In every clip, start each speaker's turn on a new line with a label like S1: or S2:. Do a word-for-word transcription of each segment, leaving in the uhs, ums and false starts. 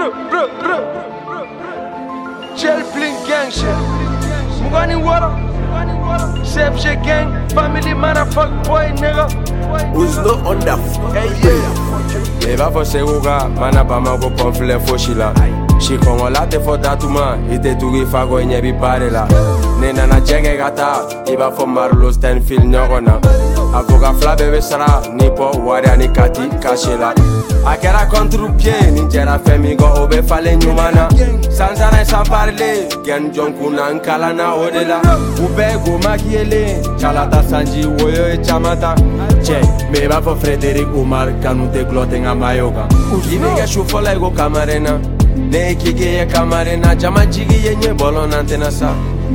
S1: bro, bro, bro. Gel bling gang shit. Mugani water. Save shit gang. Family motherfucker boy nigga.
S2: Who's not on the hey yeah.
S1: Eva for seguga, mana bama go confle foshila. She kongo la te for tatuma, ite tugi fago nyebi parela. Nena na jege gata, iba for Marlo Stanfield nyogona. Avoka flabe besara, nipo waria ni kati kashela. Akera contre pied, ni jera femi go obe fale nyumana. Sanzana sans parler, gen jonkuna nkala na odela. Ube go makiele, chalata sanji woyo e chamata. Che, me va for Frederic Umar, kanu te glote nga mayoga. Ibega shufola ego kamarena. Ne kige ye kamarena, jama jigi ye nye bolo nantena sa.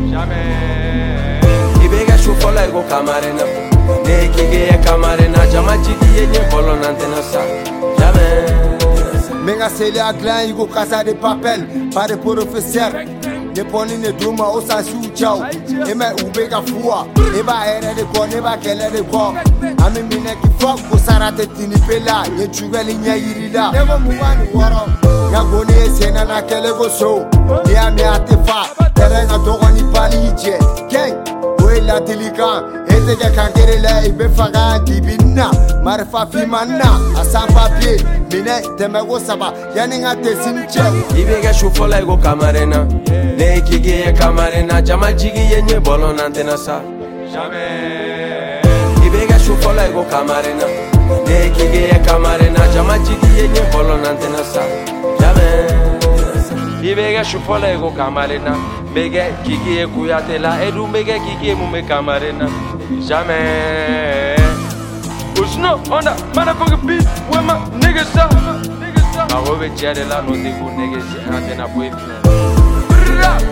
S1: Jamais. Ibega shufola ego kamarena. Ne kige ye kamarena, jama jigi ye nye bolo nantena sa. Jamais.
S3: Menga seli a clan ego casa de papel, pas de professeur. Ne poni ne duma o sansi u chao. Eme ubega fua, eba ere de ko, neba kele de ko. Ami mine ki fuck ko sarate tini pela, ye chugeli nya yirida. Never muwani waro. Ya goni esena na kele go show. Ni ami atefa, tere na dogo ni pali ije. Gang, we la tilika, ete ke kankere la ibe faga dibina. Marfa fimana, asan papier, mine teme go saba, yani nga te simche.
S1: Ibega shufola ego kamarena. Ne kige ye kamarena, jama jigi ye nye bolo nantena sa. Jamais. Ibega shufola ego kamarena. Ne kige ye kamarena, jama jigi ye nye bolo nantena sa. Jamais. Ibega shufola ego kamarena. Mege kige ye kuyatela, edu mege kige ye mume kamarena. Jamais. Usno on the motherfucking beat with my niggas up. Ma robe jere la no te go niggas antena boy.